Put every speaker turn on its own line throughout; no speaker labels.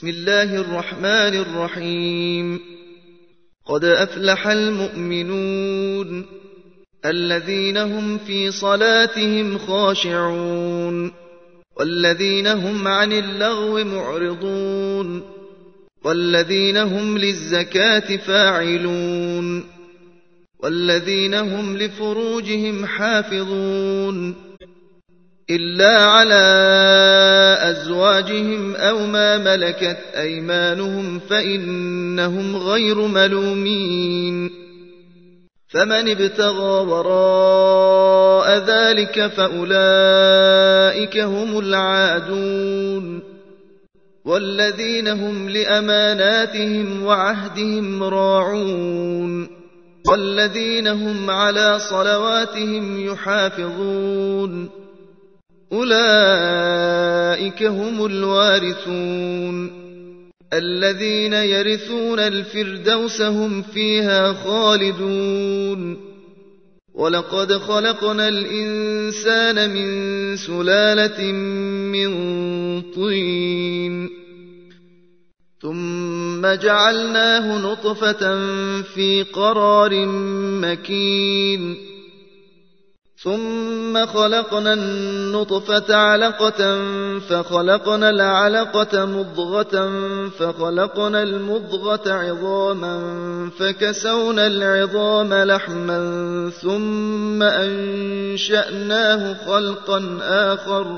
بسم الله الرحمن الرحيم. قد أفلح المؤمنون الذين هم في صلاتهم خاشعون والذين هم عن اللغو معرضون والذين هم للزكاة فاعلون والذين هم لفروجهم حافظون إلا على أزواجهم أو ما ملكت أيمانهم فإنهم غير ملومين. فمن ابتغى وراء ذلك فأولئك هم العادون والذين هم لأماناتهم وعهدهم راعون والذين هم على صلواتهم يحافظون أولئك هم الوارثون الذين يرثون الفردوس هم فيها خالدون. ولقد خلقنا الإنسان من سلالة من طين ثم جعلناه نطفة في قرار مكين ثم خلقنا النطفة علقة فخلقنا العلقة مضغة فخلقنا المضغة عظاما فكسونا العظام لحما ثم أنشأناه خلقا آخر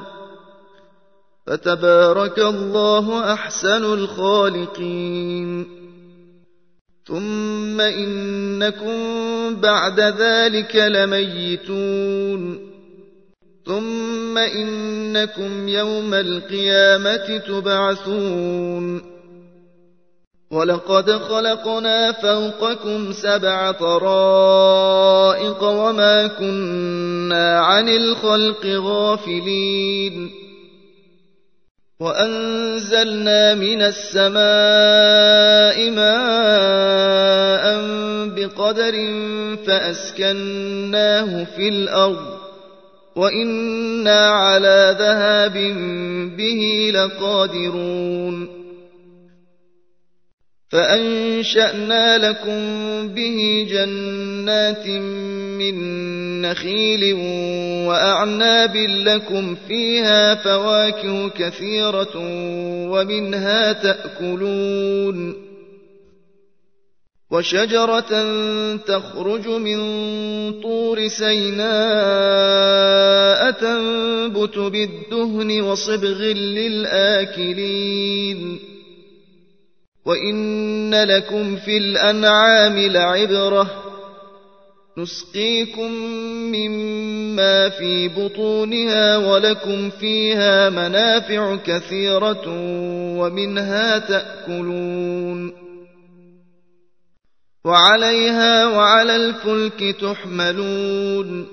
فتبارك الله أحسن الخالقين. ثم إنكم بعد ذلك لميتون ثم إنكم يوم القيامة تبعثون. ولقد خلقنا فوقكم 7 طرائق وما كنا عن الخلق غافلين وأنزلنا من السماء ماء بقدر فأسكناه في الأرض وإنا على ذهاب به لقادرون. فأنشأنا لكم به جنات من نخيل وأعناب لكم فيها فواكه كثيرة ومنها تأكلون وشجرة تخرج من طور سيناء تنبت بالدهن وصبغ للآكلين وإن لكم في الأنعام لعبرة نسقيكم مما في بطونها ولكم فيها منافع كثيرة ومنها تأكلون وعليها وعلى الفلك تحملون.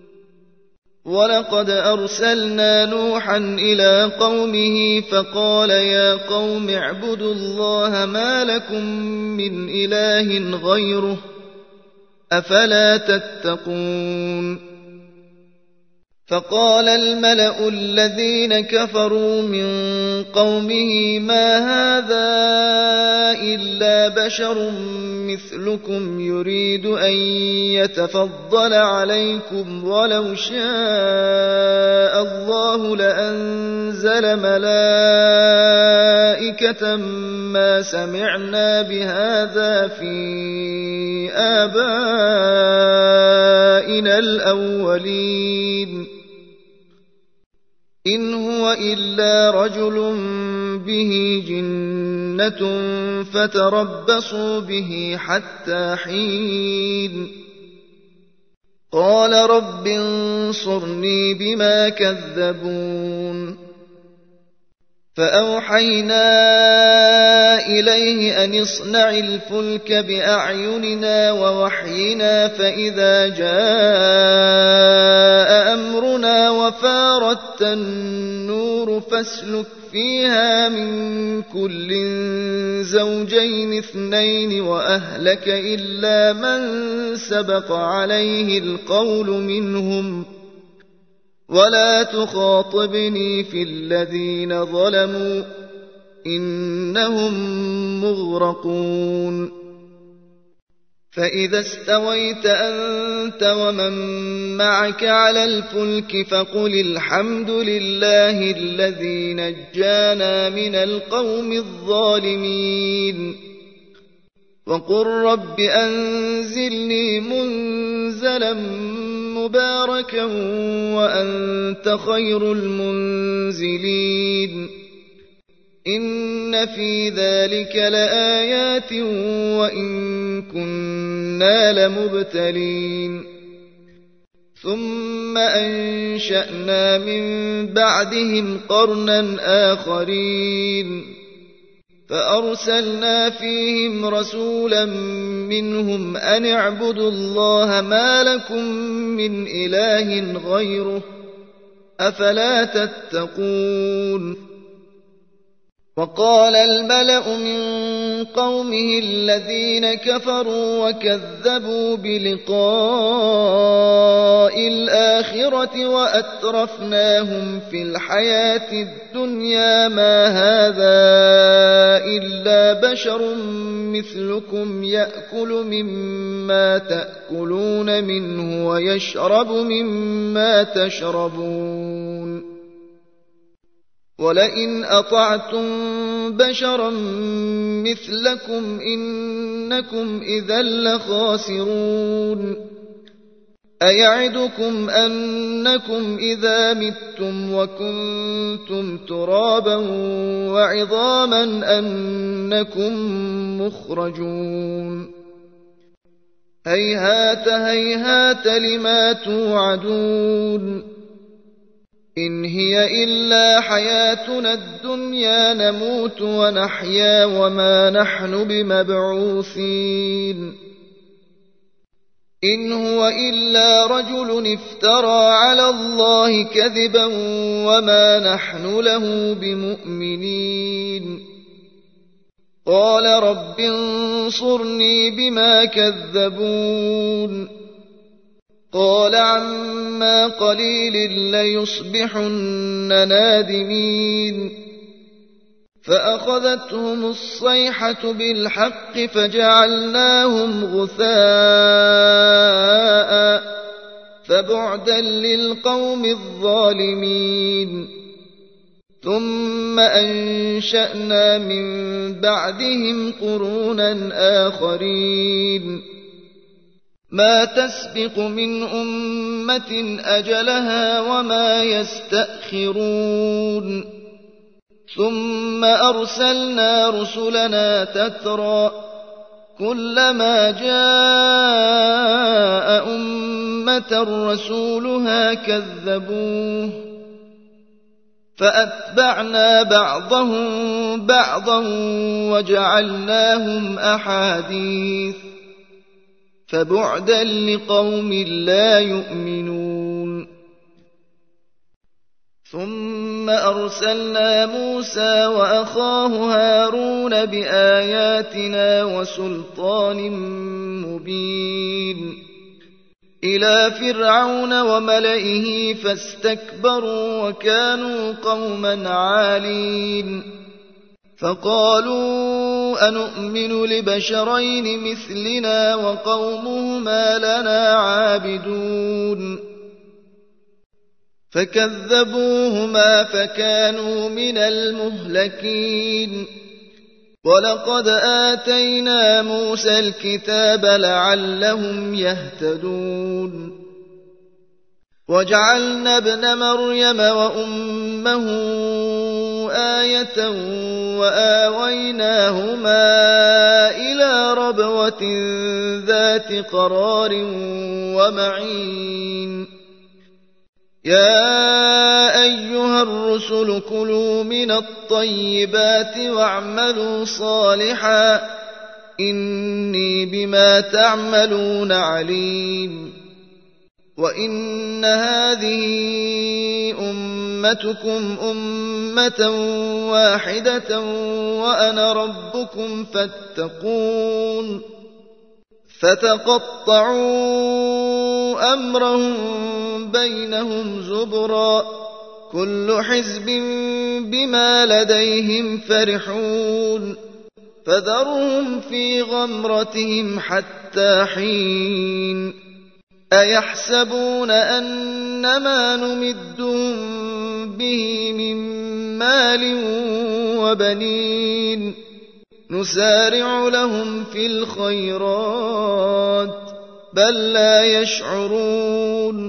ولقد أرسلنا نوحا إلى قومه فقال يا قوم اعبدوا الله ما لكم من إله غيره أفلا تتقون. فقال الملأ الذين كفروا من قومه ما هذا إلا بشر مثلكم يريد أن يتفضل عليكم ولو شاء الله لأنزل ملائكة ما سمعنا بهذا في آبائنا الأولين إن هو إلا رجل به جنة فتربصوا به حتى حين. قال رب انصرني بما كذبون. فأوحينا إليه أن اصنع الفلك بأعيننا ووحينا فإذا جاء أمرنا وفارت النور فاسلك فيها من كل زوجين 2 وأهلك إلا من سبق عليه القول منهم ولا تخاطبني في الذين ظلموا إنهم مغرقون فإذا استويت أنت ومن معك على الفلك فقل الحمد لله الذي نجانا من القوم الظالمين وقل رب أنزلني منزلا مباركا وأنت خير المنزلين إن في ذلك لآيات وإن كنا لمبتلين ثم أنشأنا من بعدهم قرنا آخرين فأرسلنا فيهم رسولا منهم أن اعبدوا الله ما لكم من إله غيره أفلا تتقون وقال الملأ من قومه الذين كفروا وكذبوا بلقاء الآخرة وأترفناهم في الحياة الدنيا ما هذا إلا بشر مثلكم يأكل مما تأكلون منه ويشرب مما تشربون ولئن أطعتم بشرا مثلكم إنكم إذا لخاسرون أيعدكم أنكم إذا متم وكنتم ترابا وعظاما أنكم مخرجون هيهات هيهات لما توعدون إن هي إلا حياتنا الدنيا نموت ونحيا وما نحن بمبعوثين إن هو إلا رجل افترى على الله كذبا وما نحن له بمؤمنين قال رب انصرني بما كذبون قال عما قليل ليصبحن نادمين فأخذتهم الصيحة بالحق فجعلناهم غثاء فبعدا للقوم الظالمين ثم أنشأنا من بعدهم قرونا آخرين ما تسبق من أمة أجلها وما يستأخرون ثم أرسلنا رسلنا تترى كلما جاء أمة رسولها كذبوه فأتبعنا بعضهم بعضا وجعلناهم أحاديث فبعدا لقوم لا يؤمنون ثم أرسلنا موسى وأخاه هارون بآياتنا وسلطان مبين إلى فرعون وملئه فاستكبروا وكانوا قوما عالين فقالوا أنؤمن لبشرين مثلنا وقومهما لنا عابدون فكذبوهما فكانوا من المهلكين ولقد آتينا موسى الكتاب لعلهم يهتدون وجعلنا ابن مريم وأمه آية وآويناهما إلى ربوة ذات قرار ومعين يا أيها الرسل كلوا من الطيبات واعملوا صالحا إني بما تعملون عليم وإن هذه أمتكم أمة واحدة وأنا ربكم فاتقون فتقطعوا أمرهم بينهم زبرا كل حزب بما لديهم فرحون فذرهم في غمرتهم حتى حين أيحسبون أنما نمدهم به من مال وبنين نسارع لهم في الخيرات بل لا يشعرون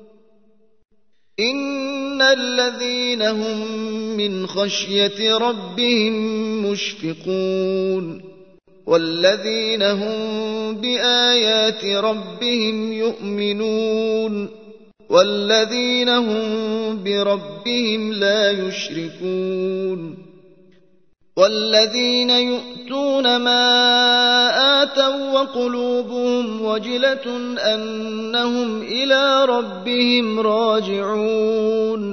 إن الذين هم من خشية ربهم مشفقون والذين هم بآيات ربهم يؤمنون والذين هم بربهم لا يشركون والذين يؤتون ما آتوا وقلوبهم وجلة أنهم إلى ربهم راجعون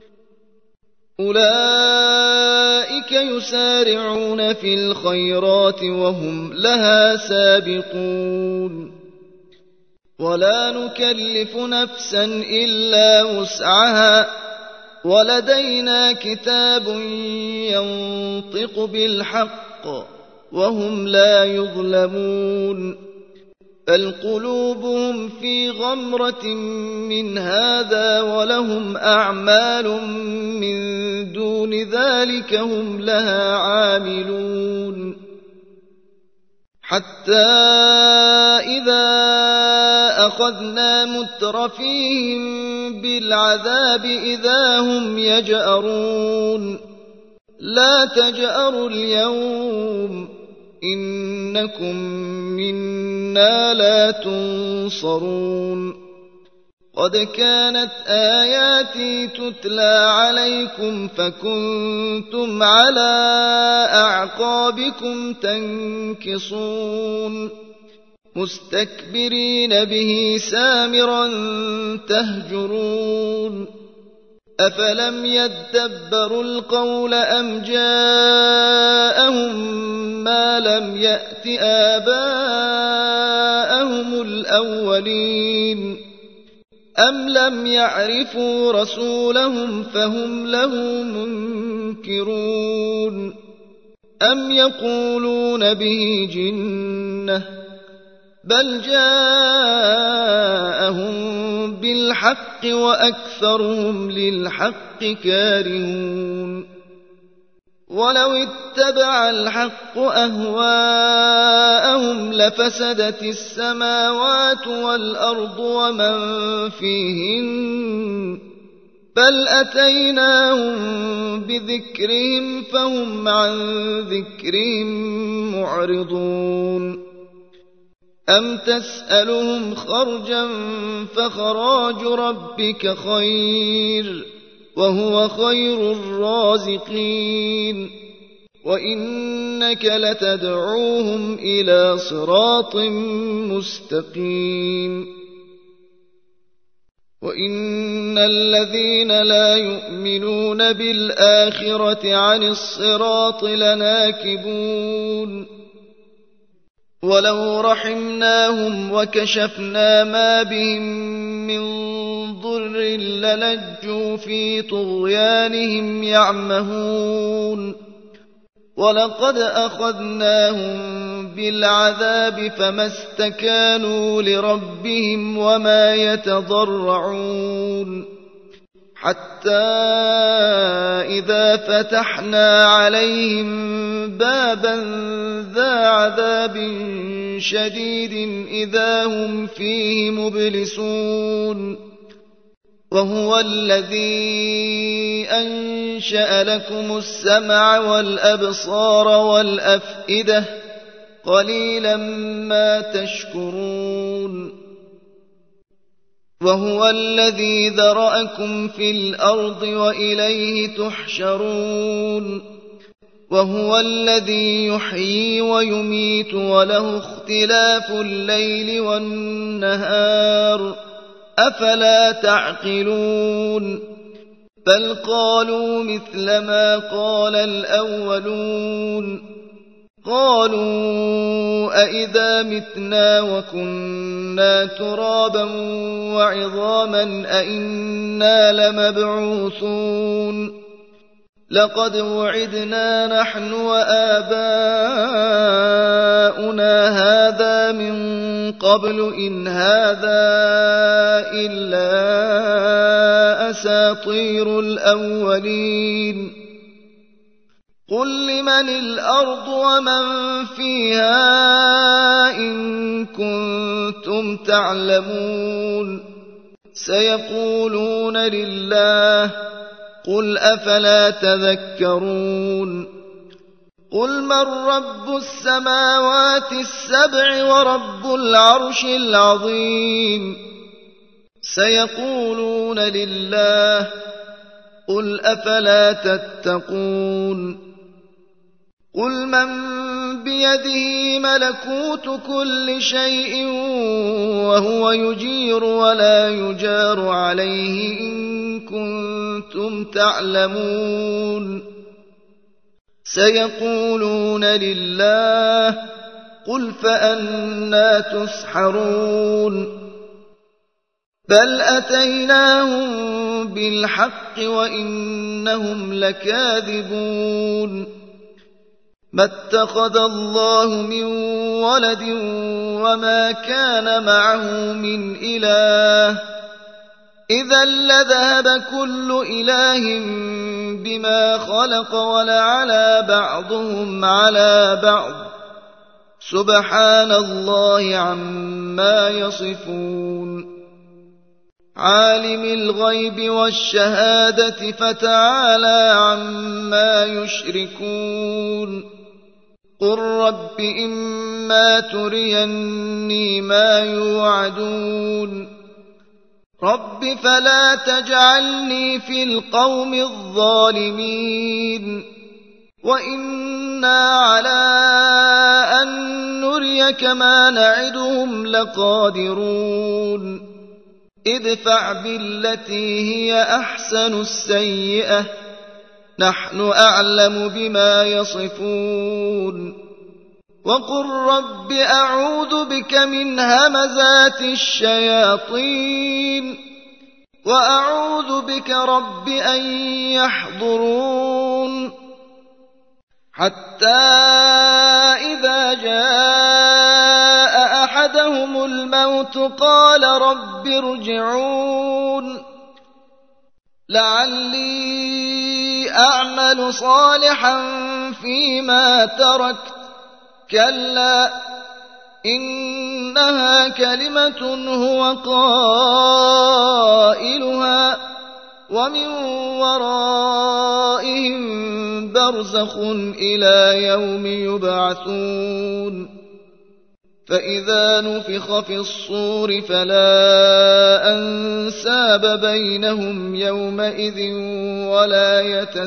أولئك يسارعون في الخيرات وهم لها سابقون ولا نكلف نفسا إلا وسعها ولدينا كتاب ينطق بالحق وهم لا يظلمون بل قلوبهم في غمرة من هذا ولهم أعمال من دون ذلك هم لها عاملون حتى إذا أخذنا مترفيهم بالعذاب إذا هم يجأرون لا تجأروا اليوم إنكم منا لا تنصرون قد كانت آياتي تتلى عليكم فكنتم على أعقابكم تنكصون مستكبرين به سامرا تهجرون أفلم يدبروا القول أم جاءهم ما لم يأت آباءهم الأولين أم لم يعرفوا رسولهم فهم له منكرون أم يقولون به جنة بل جاءهم بالحق وأكثرهم للحق كارهون ولو اتبع الحق أهواءهم لفسدت السماوات والأرض ومن فيهن بل أتيناهم بذكرهم فهم عن ذكرهم معرضون أم تسألهم خرجا فخراج ربك خير وهو خير الرازقين وإنك لتدعوهم إلى صراط مستقيم وإن الذين لا يؤمنون بالآخرة عن الصراط لناكبون ولو رحمناهم وكشفنا ما بهم من ضر للجوا في طغيانهم يعمهون ولقد أخذناهم بالعذاب فما استكانوا لربهم وما يتضرعون حتى إذا فتحنا عليهم بابا ذا عذاب شديد إذا هم فيه مبلسون وهو الذي أنشأ لكم السمع والأبصار والأفئدة قليلا ما تشكرون وهو الذي ذرأكم في الأرض وإليه تحشرون وهو الذي يحيي ويميت وله اختلاف الليل والنهار أفلا تعقلون بل قالوا مثل ما قال الأولون قالوا أئذا متنا وكنا ترابا وعظاما أئنا لمبعوثون لقد وعدنا نحن وآباؤنا هذا من قبل إن هذا إلا أساطير الأولين قل لمن الأرض ومن فيها إن كنتم تعلمون سيقولون لله قل أفلا تذكرون قل من رب السماوات السبع ورب العرش العظيم سيقولون لله قل أفلا تتقون قل من بيده ملكوت كل شيء وهو يجير ولا يجار عليه إن كنتم تعلمون سيقولون لله قل فأنى تسحرون بل أتيناهم بالحق وإنهم لكاذبون ما اتخذ الله من ولد وما كان معه من إله إذا لذهب كل إله بما خلق ولعلى بعضهم على بعض سبحان الله عما يصفون عالم الغيب والشهادة فتعالى عما يشركون قل رب إما تريني ما يوعدون رب فلا تجعلني في القوم الظالمين وإنا على أن نريك ما نعدهم لقادرون ادفع بالتي هي أحسن السيئة نحن أعلم بما يصفون وقل رب أعوذ بك من همزات الشياطين وأعوذ بك رب أن يحضرون حتى إذا جاء أحدهم الموت قال رب ارجعون لعلي أعمل صالحا فيما تركت كلا إنها كلمة هو قائلها ومن ورائهم برزخ إلى يوم يبعثون فإذا نفخ في الصور فلا أنساب بينهم يومئذ ولا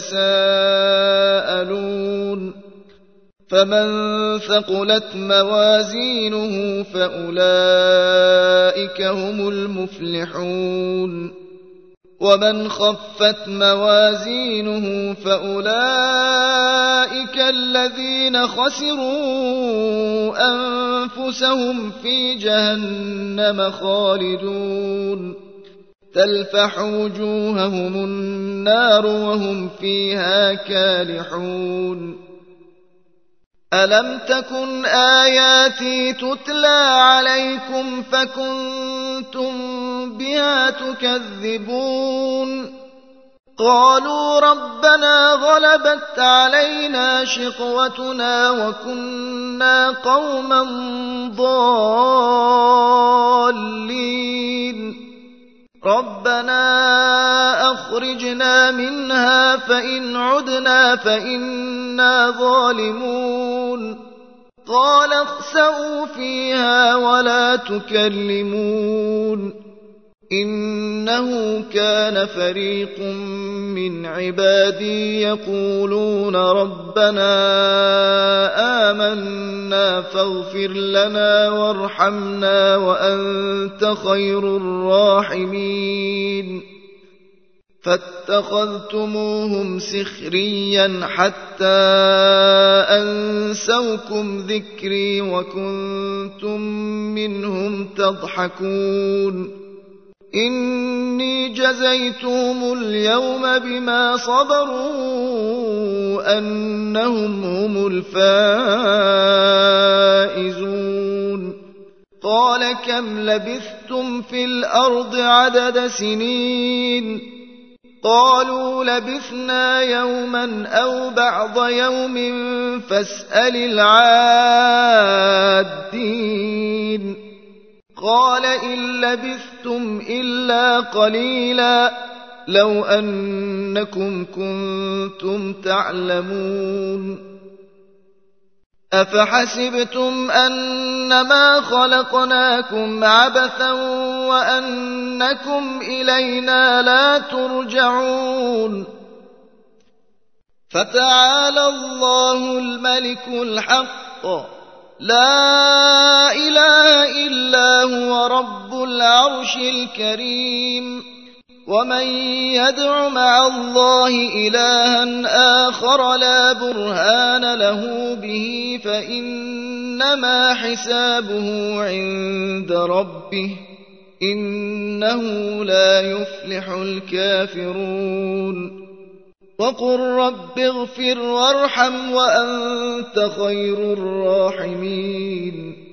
يتساءلون فمن ثقلت موازينه فأولئك هم المفلحون ومن خفت موازينه فأولئك الذين خسروا أنفسهم في جهنم خالدون تلفح وجوههم النار وهم فيها كالحون ألم تكن آياتي تتلى عليكم فكنتم بها تكذبون قالوا ربنا غلبت علينا شقوتنا وكنا قوما ضالين ربنا أخرجنا منها فإن عدنا فإنا ظالمون قال اخسئوا فيها ولا تكلمون إنه كان فريق من عبادي يقولون ربنا آمنا فاغفر لنا وارحمنا وأنت خير الراحمين فاتخذتموهم سخريا حتى أنسوكم ذكري وكنتم منهم تضحكون إني جزيتهم اليوم بما صبروا أنهم هم الفائزون قال كم لبثتم في الأرض عدد سنين قالوا لبثنا يوما أو بعض يوم فاسأل العادين قال إن لبثتم إلا قليلا لو أنكم كنتم تعلمون أفحسبتم أنما خلقناكم عبثا وأنكم إلينا لا ترجعون فتعالى الله الملك الحق لا إله إلا هو رب العرش الكريم ومن يدع مع الله إلها آخر لا برهان له به فإنما حسابه عند ربه إنه لا يفلح الكافرون وقل رب اغفر وارحم وأنت خير الراحمين